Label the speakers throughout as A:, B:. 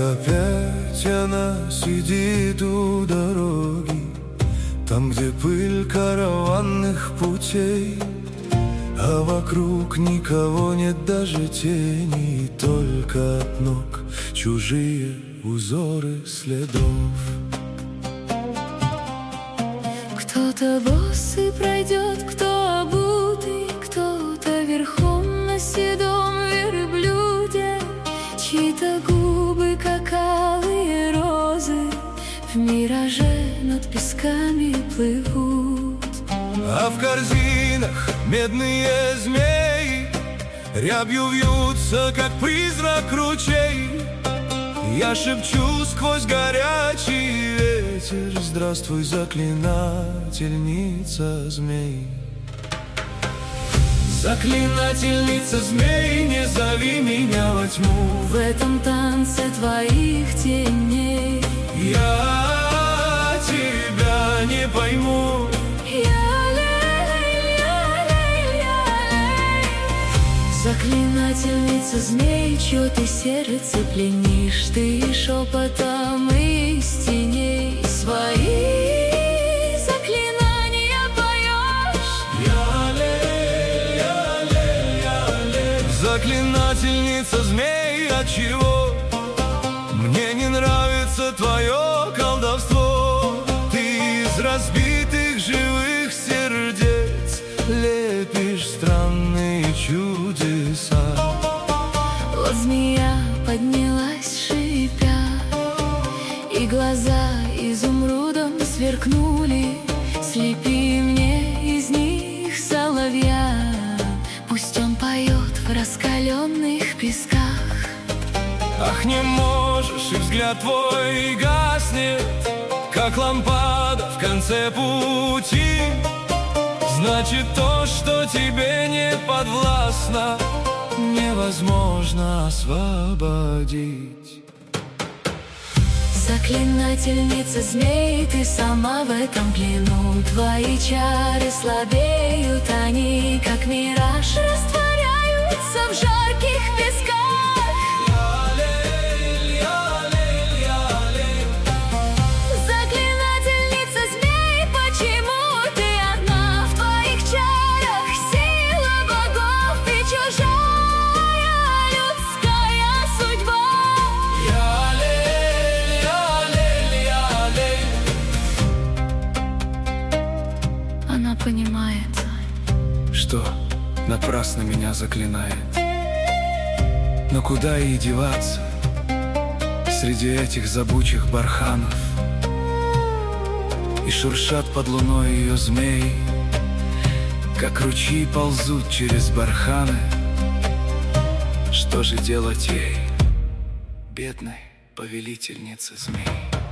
A: опять она сидит у дороги, там, где пыль караванных путей, а вокруг никого нет, даже тени, только от ног чужие узоры следов.
B: Кто-то босый пройдет, кто обутый, кто-то верхом на седом верблюде, чьи-то губы, как алые розы, в мираже над песками плывут.
A: А в корзинах медные змеи рябью вьются, как призрак ручей. Я шепчу сквозь горячий ветер: здравствуй, заклинательница змей. Заклинательница змей, не зови меня во тьму,
B: В этом танце твоих теней
A: я тебя не пойму.
B: Заклинательница змей, чье ты сердце пленишь, ты шепотом из теней свои заклинания поешь.
A: Заклинательница змей, отчего мне не нравится твое колдовство? Ты из разбитых живых сердец лепишь странные чудеса.
B: Вот змея поднялась, шипя, и глаза изумрудом сверкнули. Слепи мне из них соловья, пусть он поет в раскаленных песках.
A: Ах, не можешь, и взгляд твой гаснет, как лампада в конце пути. Значит, то, что тебе не подвластно, невозможно освободить.
B: Заклинательница змей, ты сама в этом плену. Твои чары слабеют, они, как мираж, растворяются в жарких песках. Заклинательница змей, почему ты одна? В твоих чарах сила богов и чужая людская судьба. Она понимает,
A: что напрасно меня заклинает. Но куда ей деваться среди этих зыбучих барханов? И шуршат под луной ее змеи, как ручьи ползут через барханы. Что же делать ей, бедной повелительнице змей?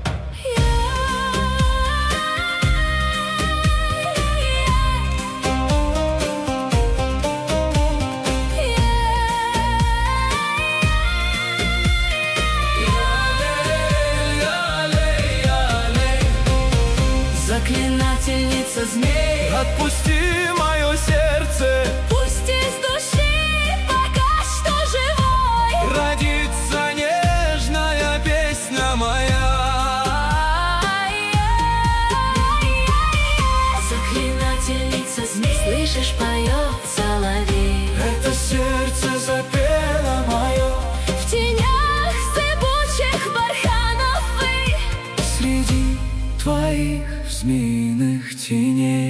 B: Заклинательница змей,
A: отпусти мое сердце,
B: пусть из души пока что живой
A: родится нежная песня моя.
B: Заклинательница змей, слышишь, поет соловей.
A: Это сердце запело мое
B: В тенях зыбучих барханов и
A: среди твоих змеиных теней.